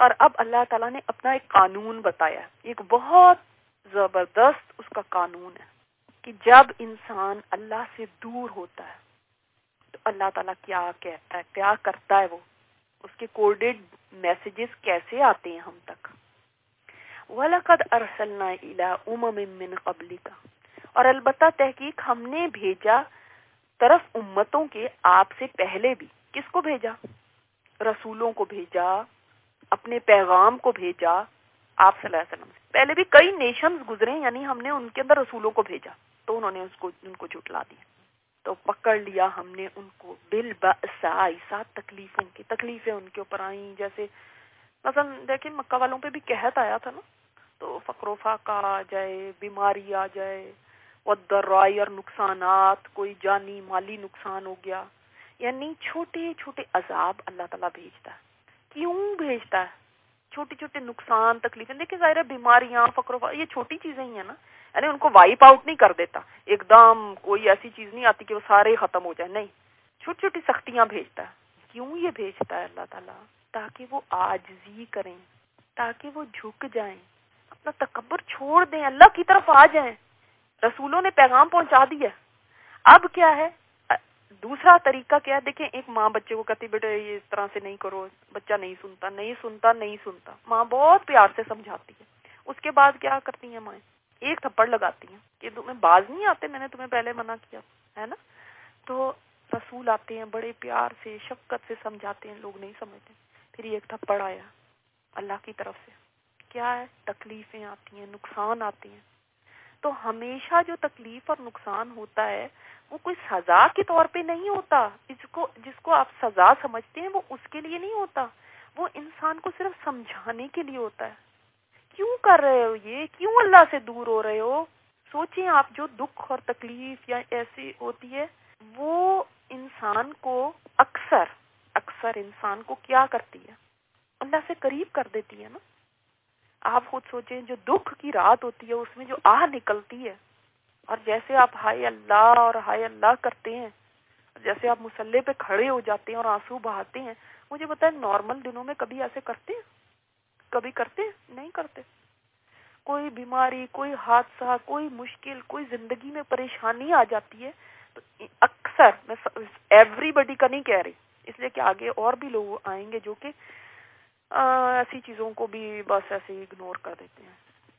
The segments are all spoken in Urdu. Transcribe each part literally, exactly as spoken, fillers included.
اور اب اللہ تعالیٰ نے اپنا ایک قانون بتایا، ایک بہت زبردست اس کا قانون ہے کہ جب انسان اللہ سے دور ہوتا ہے تو اللہ تعالیٰ کیا کہتا ہے، کیا کرتا ہے، وہ اس کے کوڈڈ میسیجز کیسے آتے ہیں ہم تک۔ وَلَقَدْ أَرْسَلْنَا إِلَىٰ أُمَمٍ مِّن قَبْلِكَ، اور البتہ تحقیق ہم نے بھیجا طرف امتوں کے آپ سے پہلے بھی۔ کس کو بھیجا؟ رسولوں کو بھیجا، اپنے پیغام کو بھیجا آپ صلی اللہ علیہ وسلم سے پہلے بھی کئی نیشنز گزرے، یعنی ہم نے ان کے اندر رسولوں کو بھیجا تو انہوں نے اس کو ان کو جھٹلا دیا، تو پکڑ لیا ہم نے ان کو بالبأساء، سات تکلیفوں کی تکلیفیں ان کے اوپر آئیں، جیسے مثلا دیکھیں مکہ والوں پہ بھی قحط آیا تھا نا، تو فقر و فاقہ آ جائے، بیماری آ جائے، والضراء، اور نقصانات، کوئی جانی مالی نقصان ہو گیا، یعنی چھوٹے چھوٹے عذاب اللہ تعالیٰ بھیجتا ہے۔ کیوں بھیجتا ہے؟ چھوٹے چھوٹے نقصان تکلیفیں، دیکھیں ظاہر ہے بیماریاں فقر و فاقہ یہ چھوٹی چیزیں ہی ہیں نا، یعنی ان کو وائپ آؤٹ نہیں کر دیتا ایک دم، کوئی ایسی چیز نہیں آتی کہ وہ سارے ختم ہو جائیں، نہیں، چھوٹی چھوٹی سختیاں بھیجتا ہے۔ کیوں یہ بھیجتا ہے اللہ تعالیٰ؟ تاکہ وہ عاجزی کریں، تاکہ وہ جھک جائیں، اپنا تکبر چھوڑ دیں، اللہ کی طرف آ جائیں۔ رسولوں نے پیغام پہنچا دیا، اب کیا ہے دوسرا طریقہ کیا ہے؟ دیکھیں ایک ماں بچے کو کہتی بیٹے یہ اس طرح سے نہیں کرو، بچہ نہیں سنتا نہیں سنتا نہیں سنتا، ماں بہت پیار سے سمجھاتی ہے، اس کے بعد کیا کرتی ہیں مائیں؟ ایک تھپڑ لگاتی ہیں کہ تمہیں باز نہیں آتے، میں نے تمہیں پہلے منع کیا ہے نا۔ تو رسول آتے ہیں بڑے پیار سے شفقت سے سمجھاتے ہیں، لوگ نہیں سمجھتے، پھر ایک تھپڑ آیا اللہ کی طرف سے، کیا ہے؟ تکلیفیں آتی ہیں، نقصان آتے ہیں۔ تو ہمیشہ جو تکلیف اور نقصان ہوتا ہے وہ کوئی سزا کے طور پہ نہیں ہوتا، اس کو جس کو آپ سزا سمجھتے ہیں وہ اس کے لیے نہیں ہوتا، وہ انسان کو صرف سمجھانے کے لیے ہوتا ہے۔ کیوں کر رہے ہو یہ؟ کیوں اللہ سے دور ہو رہے ہو؟ سوچیں آپ، جو دکھ اور تکلیف یا ایسی ہوتی ہے وہ انسان کو اکثر اکثر انسان کو کیا کرتی ہے؟ اللہ سے قریب کر دیتی ہے نا۔ آپ خود سوچیں، جو دکھ کی رات ہوتی ہے اس میں جو آہ نکلتی ہے، اور جیسے آپ ہائے اللہ اور ہائے اللہ کرتے ہیں، جیسے آپ مصلی پہ کھڑے ہو جاتے ہیں اور آنسو بہاتے ہیں، مجھے بتائیں نارمل دنوں میں کبھی ایسے کرتے ہیں؟ کبھی کرتے ہیں؟ نہیں کرتے۔ کوئی بیماری، کوئی حادثہ، کوئی مشکل، کوئی زندگی میں پریشانی آ جاتی ہے تو اکثر، میں ایوری بڈی کا نہیں کہہ رہی، اس لیے کہ آگے اور بھی لوگ آئیں گے جو کہ ایسی چیزوں کو بھی بس ایسے ہی اگنور کر دیتے ہیں،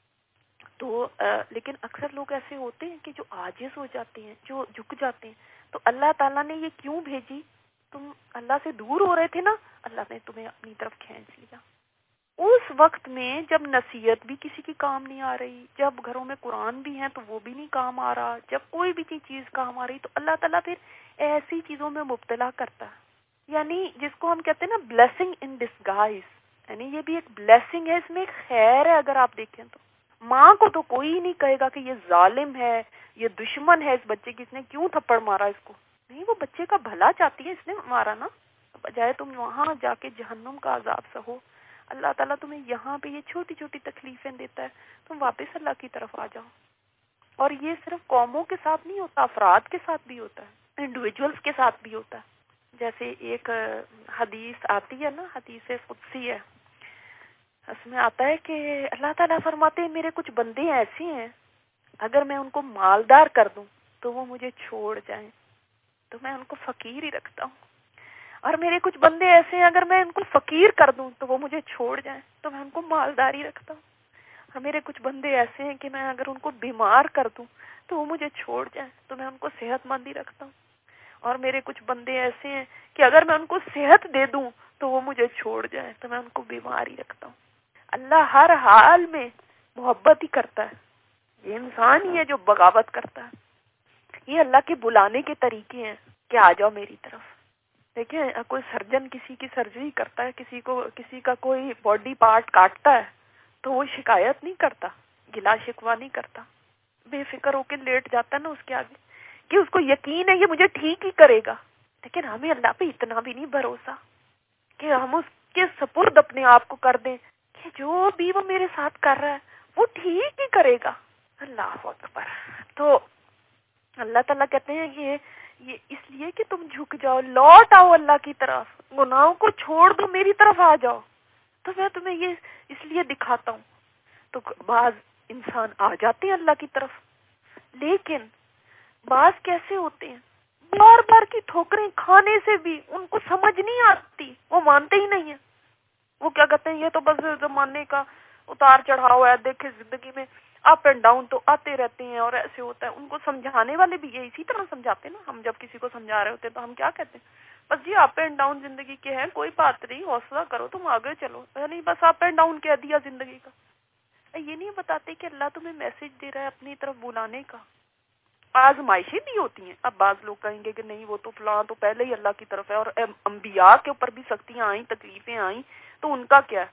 تو لیکن اکثر لوگ ایسے ہوتے ہیں کہ جو عاجز ہو جاتے ہیں، جو جھک جاتے ہیں۔ تو اللہ تعالیٰ نے یہ کیوں بھیجی؟ تم اللہ سے دور ہو رہے تھے نا، اللہ نے تمہیں اپنی طرف کھینچ لیا۔ اس وقت میں جب نصیحت بھی کسی کی کام نہیں آ رہی، جب گھروں میں قرآن بھی ہیں تو وہ بھی نہیں کام آ رہا، جب کوئی بھی چیز کام آ رہی، تو اللہ تعالیٰ پھر ایسی چیزوں میں مبتلا کرتا ہے، یعنی جس کو ہم کہتے ہیں نا بلیسنگ ان ڈسگائز، یعنی یہ بھی ایک بلیسنگ ہے، اس میں ایک خیر ہے۔ اگر آپ دیکھیں تو ماں کو تو کوئی نہیں کہے گا کہ یہ ظالم ہے، یہ دشمن ہے اس بچے کی، اس نے کیوں تھپڑ مارا اس کو، نہیں، وہ بچے کا بھلا چاہتی ہے، اس نے مارا نا، بجائے تم وہاں جا کے جہنم کا عذاب سہو، اللہ تعالیٰ تمہیں یہاں پہ یہ چھوٹی چھوٹی تکلیفیں دیتا ہے، تم واپس اللہ کی طرف آ جاؤ۔ اور یہ صرف قوموں کے ساتھ نہیں ہوتا، افراد کے ساتھ بھی ہوتا ہے، انڈیویجولز کے ساتھ بھی ہوتا ہے۔ جیسے ایک حدیث آتی ہے نا، حدیث قدسی ہے، اس میں آتا ہے کہ اللہ تعالیٰ فرماتے ہیں میرے کچھ بندے ایسے ہیں اگر میں ان کو مالدار کر دوں تو وہ مجھے چھوڑ جائیں تو میں ان کو فقیر ہی رکھتا ہوں، اور میرے کچھ بندے ایسے ہیں اگر میں ان کو فقیر کر دوں تو وہ مجھے چھوڑ جائیں تو میں ان کو مالدار ہی رکھتا ہوں، اور میرے کچھ بندے ایسے ہیں کہ میں اگر ان کو بیمار کر دوں تو وہ مجھے چھوڑ جائیں تو میں ان کو صحت مند ہی رکھتا ہوں، اور میرے کچھ بندے ایسے ہیں کہ اگر میں ان کو صحت دے دوں تو وہ مجھے چھوڑ جائیں تو میں ان کو بیمار ہی رکھتا ہوں۔ اللہ ہر حال میں محبت ہی کرتا ہے، یہ انسان ہی ہے جو بغاوت کرتا ہے۔ یہ اللہ کے بلانے کے طریقے ہیں کہ آ جاؤ میری طرف۔ دیکھیں کوئی سرجن کسی کی سرجری کرتا ہے، کسی کو کسی کا کوئی باڈی پارٹ کاٹتا ہے تو وہ شکایت نہیں کرتا، گلا شکوا نہیں کرتا، بے فکر ہو کے لیٹ جاتا ہے نا اس کے آگے کہ اس کو یقین ہے یہ مجھے ٹھیک ہی کرے گا۔ لیکن ہمیں اللہ پہ اتنا بھی نہیں بھروسہ کہ ہم اس کے سپرد اپنے آپ کو کر دیں کہ جو بھی وہ میرے ساتھ کر رہا ہے وہ ٹھیک ہی کرے گا۔ اللہ اکبر۔ تو اللہ تعالیٰ کہتے ہیں کہ یہ اس لیے کہ تم جھک جاؤ، لوٹ آؤ اللہ کی طرف، گناہوں کو چھوڑ دو، میری طرف آ جاؤ، تو میں تمہیں یہ اس لیے دکھاتا ہوں. تو بعض انسان آ جاتے ہیں اللہ کی طرف، لیکن بعض کیسے ہوتے ہیں بار بار کی ٹھوکریں کھانے سے بھی ان کو سمجھ نہیں آتی، وہ مانتے ہی نہیں ہیں. وہ کیا کہتے ہیں یہ تو بس زمانے کا اتار چڑھاؤ ہے، دیکھے زندگی میں اپ اینڈ ڈاؤن تو آتے رہتے ہیں اور ایسے ہوتا ہے. ان کو سمجھانے والے بھی یہ اسی طرح سمجھاتے ہیں نا. ہم جب کسی کو سمجھا رہے ہوتے ہیں تو ہم کیا کہتے ہیں؟ بس جی اپ اینڈ ڈاؤن زندگی کے ہیں، کوئی بات نہیں، حوصلہ کرو، تم آگے چلو. نہیں، بس اپ اینڈ ڈاؤن کہہ دیا زندگی کا. یہ نہیں بتاتے کہ اللہ تمہیں میسج دے رہا ہے اپنی طرف بلانے کا. آزمائشیں بھی ہوتی ہیں. اب بعض لوگ کہیں گے کہ نہیں وہ تو فلاں تو پہلے ہی اللہ کی طرف ہے، اور انبیاء کے اوپر بھی سختیاں آئیں، تکلیفیں آئیں، تو ان کا کیا ہے؟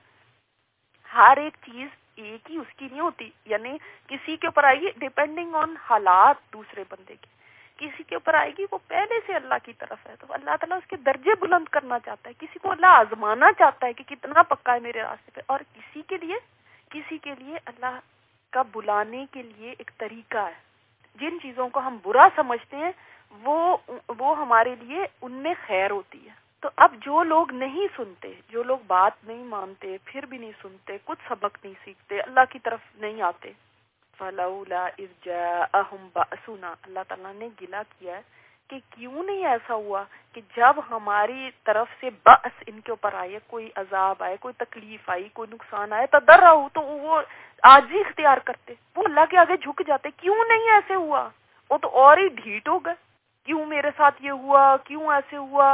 ہر ایک چیز ایک ہی اس کی نہیں ہوتی. یعنی کسی کے اوپر آئے گی ڈیپینڈنگ آن حالات دوسرے بندے کے، کسی کے اوپر آئے گی وہ پہلے سے اللہ کی طرف ہے، تو اللہ تعالیٰ اس کے درجے بلند کرنا چاہتا ہے. کسی کو اللہ آزمانا چاہتا ہے کہ کتنا پکا ہے میرے راستے پہ، اور کسی کے لیے کسی کے لیے اللہ کا بلانے کے لیے ایک طریقہ ہے. جن چیزوں کو ہم برا سمجھتے ہیں وہ وہ ہمارے لیے ان میں خیر ہوتی ہے. تو اب جو لوگ نہیں سنتے، جو لوگ بات نہیں مانتے، پھر بھی نہیں سنتے، کچھ سبق نہیں سیکھتے، اللہ کی طرف نہیں آتے، فَلَوْلَا إِذْ جَاءَهُمْ بَأْسُنَا، اللہ تعالیٰ نے گلہ کیا ہے کہ کیوں نہیں ایسا ہوا کہ جب ہماری طرف سے بأس ان کے اوپر آئے، کوئی عذاب آئے، کوئی تکلیف آئی، کوئی نقصان آئے، تضرعوا، تو وہ عاجزی اختیار کرتے، وہ اللہ کے آگے جھک جاتے. کیوں نہیں ایسے ہوا؟ وہ تو اور ہی ڈھیٹ ہو گئے. کیوں میرے ساتھ یہ ہوا؟ کیوں ایسے ہوا؟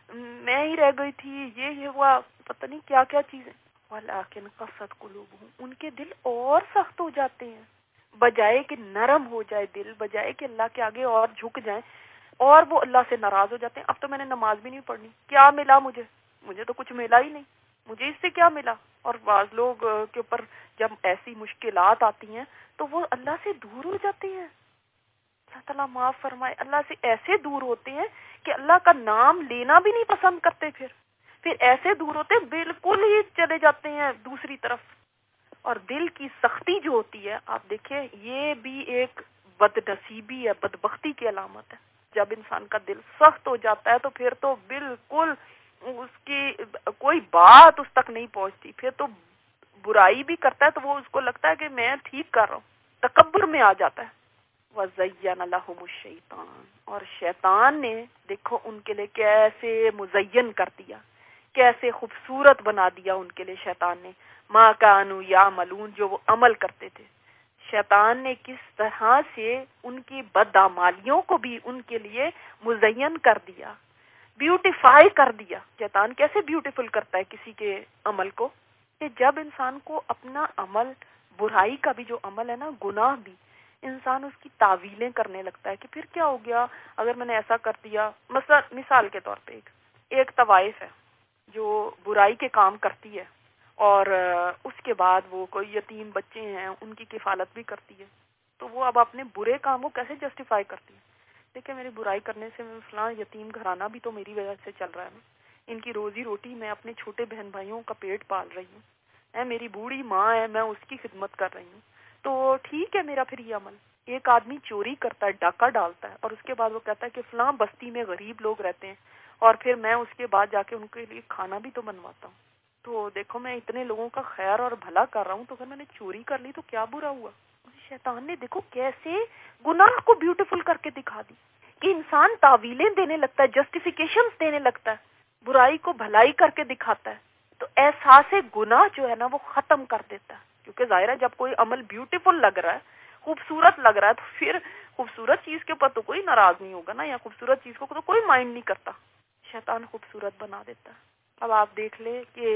میں ہی رہ گئی تھی، یہ یہ ہوا، پتہ نہیں کیا کیا چیزیں. وَلَٰكِنْ قَسَتْ قُلُوبُهُمْ، ان کے دل اور سخت ہو جاتے ہیں. بجائے کہ نرم ہو جائے دل، بجائے کہ اللہ کے آگے اور جھک جائیں، اور وہ اللہ سے ناراض ہو جاتے ہیں. اب تو میں نے نماز بھی نہیں پڑھنی، کیا ملا مجھے؟ مجھے تو کچھ ملا ہی نہیں، مجھے اس سے کیا ملا؟ اور بعض لوگ کے اوپر جب ایسی مشکلات آتی ہیں تو وہ اللہ سے دور ہو جاتے ہیں. اللہ تعالیٰ معاف فرمائے. اللہ سے ایسے دور ہوتے ہیں کہ اللہ کا نام لینا بھی نہیں پسند کرتے. پھر پھر ایسے دور ہوتے ہیں بالکل ہی چلے جاتے ہیں دوسری طرف. اور دل کی سختی جو ہوتی ہے، آپ دیکھیں یہ بھی ایک بد نصیبی ہے، بدبختی کی علامت ہے. جب انسان کا دل سخت ہو جاتا ہے تو پھر تو بالکل اس کی کوئی بات اس تک نہیں پہنچتی. پھر تو برائی بھی کرتا ہے تو وہ اس کو لگتا ہے کہ میں ٹھیک کر رہا ہوں، تکبر میں آ جاتا ہے. وَزَيَّنَ لَهُمُ الشَّيْطَانُ، اور شیطان نے دیکھو ان کے لیے کیسے مزین کر دیا، کیسے خوبصورت بنا دیا ان کے لیے شیطان نے. مَا كَانُوا يَعْمَلُونَ، جو وہ عمل کرتے تھے. شیطان نے کس طرح سے ان کی بدعمالیوں کو بھی ان کے لیے مزین کر دیا، بیوٹیفائی کر دیا. شیطان کیسے بیوٹیفل کرتا ہے کسی کے عمل کو، کہ جب انسان کو اپنا عمل، برائی کا بھی جو عمل ہے نا، گناہ بھی، انسان اس کی تعویلیں کرنے لگتا ہے کہ پھر کیا ہو گیا اگر میں نے ایسا کر دیا. مثلا مثال کے طور پہ ایک ایک طوائف ہے جو برائی کے کام کرتی ہے، اور اس کے بعد وہ کوئی یتیم بچے ہیں ان کی کفالت بھی کرتی ہے. تو وہ اب اپنے برے کام کو کیسے جسٹیفائی کرتی ہے؟ دیکھیں میری برائی کرنے سے فلاں یتیم گھرانہ بھی تو میری وجہ سے چل رہا ہے، ان کی روزی روٹی، میں اپنے چھوٹے بہن بھائیوں کا پیٹ پال رہی ہوں، اے میری بوڑھی ماں ہے، میں اس کی خدمت کر رہی ہوں، تو ٹھیک ہے میرا پھر یہ عمل. ایک آدمی چوری کرتا ہے، ڈاکہ ڈالتا ہے، اور اس کے بعد وہ کہتا ہے کہ فلاں بستی میں غریب لوگ رہتے ہیں اور پھر میں اس کے بعد جا کے ان کے لیے کھانا بھی تو بنواتا ہوں. تو دیکھو میں اتنے لوگوں کا خیر اور بھلا کر رہا ہوں، تو اگر میں نے چوری کر لی تو کیا برا ہوا؟ شیطان نے دیکھو کیسے گناہ کو بیوٹیفل کر کے دکھا دی کہ انسان تعویلیں دینے لگتا ہے، جسٹیفیکیشنز دینے لگتا ہے، برائی کو بھلائی کر کے دکھاتا ہے. تو احساس گناہ جو ہے نا وہ ختم کر دیتا ہے. کیونکہ ظاہر ہے جب کوئی عمل بیوٹیفل لگ رہا ہے، خوبصورت لگ رہا ہے، تو پھر خوبصورت چیز کے اوپر تو کوئی ناراض نہیں ہوگا نا، یا خوبصورت چیز کو تو کوئی مائنڈ نہیں کرتا. شیطان خوبصورت بنا دیتا ہے. اب آپ دیکھ لیں کہ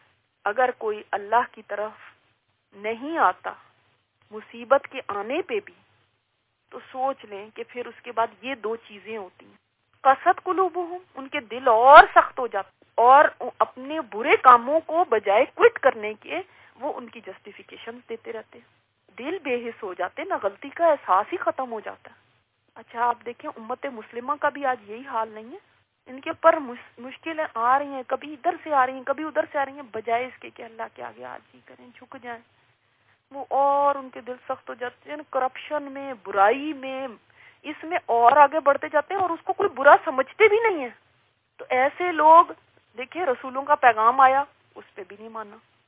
اگر کوئی اللہ کی طرف نہیں آتا مصیبت کے آنے پہ بھی، تو سوچ لیں کہ پھر اس کے بعد یہ دو چیزیں ہوتی ہیں. قسط قلوبہم، ان کے دل اور سخت ہو جاتے، اور اپنے برے کاموں کو بجائے کوئٹ کرنے کے وہ ان کی جسٹیفیکیشن دیتے رہتے، دل بے حس ہو جاتے، نہ غلطی کا احساس ہی ختم ہو جاتا. اچھا آپ دیکھیں امت مسلمہ کا بھی آج یہی حال نہیں ہے. ان کے اوپر مشکلیں آ رہی ہیں، کبھی ادھر سے آ رہی ہیں، کبھی ادھر سے آ رہی ہیں، بجائے اس کے کہ اللہ کے آگے عاجزی کریں، جھک جائیں، وہ اور ان کے دل سخت ہو جاتے ہیں. کرپشن میں، برائی میں، اس میں اور آگے بڑھتے جاتے ہیں، اور اس کو کوئی برا سمجھتے بھی نہیں ہے. تو ایسے لوگ دیکھیں رسولوں کا پیغام آیا اس پہ بھی نہیں مانا،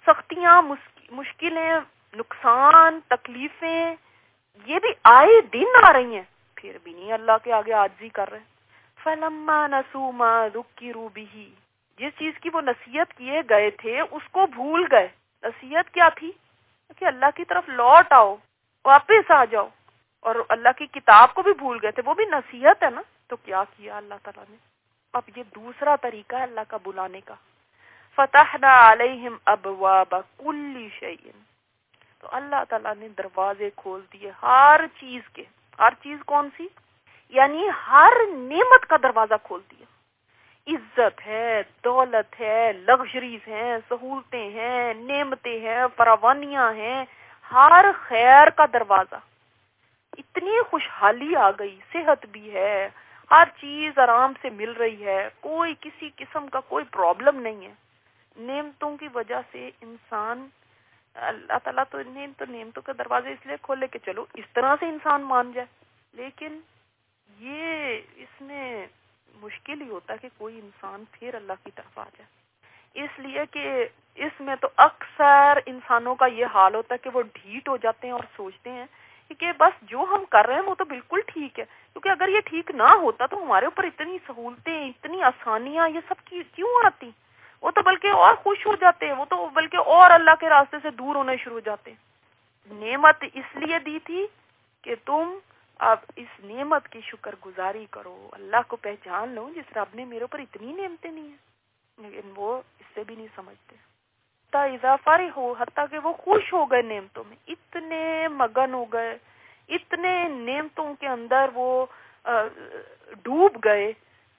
سختیاں، مشکلیں، نقصان، تکلیفیں یہ بھی آئے دن آ رہی ہیں، پھر بھی نہیں اللہ کے آگے عاجزی کر رہے. فَلَمَّا نَسُوا مَا ذُكِّرُوا بِهِ، جس چیز کی وہ نصیحت کیے گئے تھے اس کو بھول گئے. نصیحت کیا تھی؟ کہ اللہ کی طرف لوٹ آؤ، واپس آ جاؤ. اور اللہ کی کتاب کو بھی بھول گئے تھے، وہ بھی نصیحت ہے نا. تو کیا کیا اللہ تعالیٰ نے؟ اب یہ دوسرا طریقہ ہے اللہ کا بلانے کا. فتحنا علیہم ابواب کل شیء، تو اللہ تعالیٰ نے دروازے کھول دیے ہر چیز کے. ہر چیز کون سی؟ یعنی ہر نعمت کا دروازہ کھول دیا. عزت ہے، دولت ہے، لگژریز ہیں، سہولتیں ہیں، نعمتیں ہیں، فراوانیاں ہیں، ہر خیر کا دروازہ. اتنی خوشحالی آ گئی، صحت بھی ہے، ہر چیز آرام سے مل رہی ہے، کوئی کسی قسم کا کوئی پرابلم نہیں ہے. نعمتوں کی وجہ سے انسان، اللہ تعالیٰ تو نعمت نعمتوں کے دروازے اس لیے کھولے کہ چلو اس طرح سے انسان مان جائے. لیکن یہ اس میں مشکل ہی ہوتا ہے کہ کوئی انسان پھر اللہ کی طرف آ جائے. اس لیے کہ اس میں تو اکثر انسانوں کا یہ حال ہوتا ہے کہ وہ ڈھیٹ ہو جاتے ہیں اور سوچتے ہیں کہ بس جو ہم کر رہے ہیں وہ تو بالکل ٹھیک ہے، کیونکہ اگر یہ ٹھیک نہ ہوتا تو ہمارے اوپر اتنی سہولتیں، اتنی آسانیاں یہ سب کی کیوں آتی؟ وہ تو بلکہ اور خوش ہو جاتے ہیں، وہ تو بلکہ اور اللہ کے راستے سے دور ہونے شروع ہو جاتے ہیں. نعمت اس لیے دی تھی کہ تم اب اس نعمت کی شکر گزاری کرو، اللہ کو پہچان لو جس رب نے میرے اوپر اتنی نعمتیں نہیں ہیں. لیکن وہ اس سے بھی نہیں سمجھتے. اضافہ ہو حتیٰ کہ وہ خوش ہو گئے نعمتوں میں، اتنے مگن ہو گئے، اتنے نعمتوں کے اندر وہ ڈوب گئے.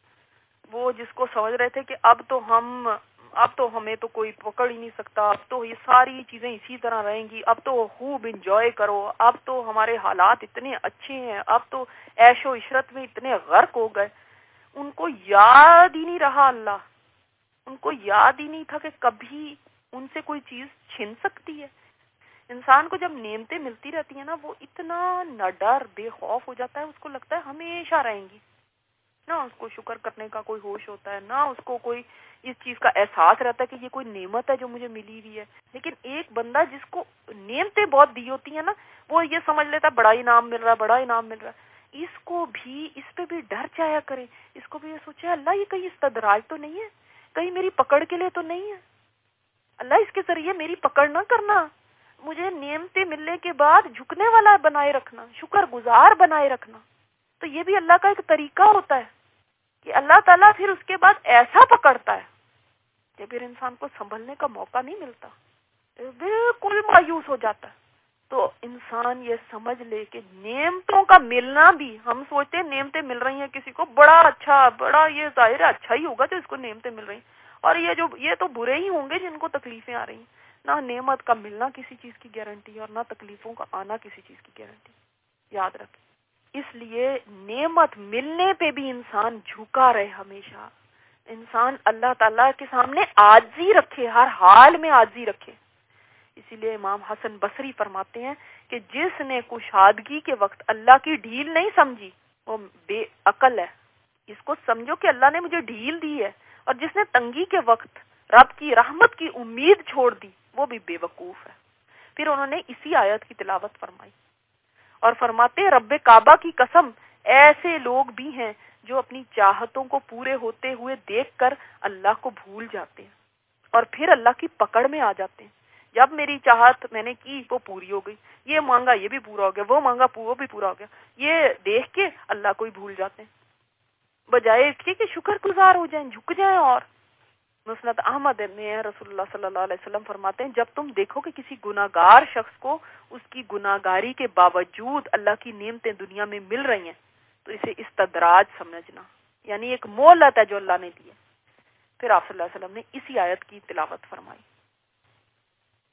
وہ جس کو سمجھ رہے تھے کہ اب تو ہم اب تو ہمیں تو کوئی پکڑ ہی نہیں سکتا، اب تو یہ ساری چیزیں اسی طرح رہیں گی، اب تو خوب انجوائے کرو، اب تو ہمارے حالات اتنے اچھے ہیں، اب تو عیش و عشرت میں اتنے غرق ہو گئے. ان کو یاد ہی نہیں رہا اللہ، ان کو یاد ہی نہیں تھا کہ کبھی ان سے کوئی چیز چھن سکتی ہے. انسان کو جب نعمتیں ملتی رہتی ہیں نا، وہ اتنا نہ ڈر بے خوف ہو جاتا ہے، اس کو لگتا ہے ہمیشہ رہیں گی. نہ اس کو شکر کرنے کا کوئی ہوش ہوتا ہے، نہ اس کو کوئی اس چیز کا احساس رہتا ہے کہ یہ کوئی نعمت ہے جو مجھے ملی ہوئی ہے. لیکن ایک بندہ جس کو نعمتیں بہت دی ہوتی ہیں نا، وہ یہ سمجھ لیتا ہے بڑا انعام مل رہا ہے، بڑا انعام مل رہا ہے. اس کو بھی اس پہ بھی ڈر جایا کرے، اس کو بھی یہ سوچے اللہ یہ کہیں استدراج تو نہیں ہے، کہیں میری پکڑ کے لیے تو نہیں ہے، اللہ اس کے ذریعے میری پکڑ نہ کرنا، مجھے نعمتیں ملنے کے بعد جھکنے والا بنائے رکھنا، شکر گزار بنائے رکھنا. تو یہ بھی اللہ کا ایک طریقہ ہوتا ہے کہ اللہ تعالیٰ پھر اس کے بعد ایسا پکڑتا ہے کہ پھر انسان کو سنبھلنے کا موقع نہیں ملتا، بالکل مایوس ہو جاتا ہے. تو انسان یہ سمجھ لے کہ نعمتوں کا ملنا بھی، ہم سوچتے ہیں نعمتیں مل رہی ہیں کسی کو، بڑا اچھا، بڑا یہ ظاہر ہے اچھا ہی ہوگا جو اس کو نعمتیں مل رہی ہیں، اور یہ جو یہ تو برے ہی ہوں گے جن کو تکلیفیں آ رہی ہیں. نہ نعمت کا ملنا کسی چیز کی گارنٹی اور نہ تکلیفوں کا آنا کسی چیز کی گارنٹی. یاد رکھیں. اس لیے نعمت ملنے پہ بھی انسان جھکا رہے، ہمیشہ انسان اللہ تعالیٰ کے سامنے عاجزی رکھے، ہر حال میں عاجزی رکھے. اسی لیے امام حسن بصری فرماتے ہیں کہ جس نے کشادگی کے وقت اللہ کی ڈھیل نہیں سمجھی وہ بے عقل ہے. اس کو سمجھو کہ اللہ نے مجھے ڈھیل دی ہے، اور جس نے تنگی کے وقت رب کی رحمت کی امید چھوڑ دی وہ بھی بے وقوف ہے. پھر انہوں نے اسی آیت کی تلاوت فرمائی اور فرماتے رب کعبہ کی قسم، ایسے لوگ بھی ہیں جو اپنی چاہتوں کو پورے ہوتے ہوئے دیکھ کر اللہ کو بھول جاتے ہیں اور پھر اللہ کی پکڑ میں آ جاتے ہیں. جب میری چاہت میں نے کی وہ پوری ہو گئی، یہ مانگا یہ بھی پورا ہو گیا، وہ مانگا وہ بھی پورا ہو گیا، یہ دیکھ کے اللہ کو ہی بھول جاتے ہیں، بجائے اس کے کہ شکر گزار ہو جائیں، جھک جائیں. اور مسند احمد میں رسول اللہ صلی اللہ علیہ وسلم فرماتے ہیں جب تم دیکھو کہ کسی گناہگار شخص کو اس کی گناہگاری کے باوجود اللہ کی نعمتیں دنیا میں مل رہی ہیں تو اسے استدراج سمجھنا، یعنی ایک مہلت ہے جو اللہ نے دی ہے. پھر آپ صلی اللہ علیہ وسلم نے اسی آیت کی تلاوت فرمائی.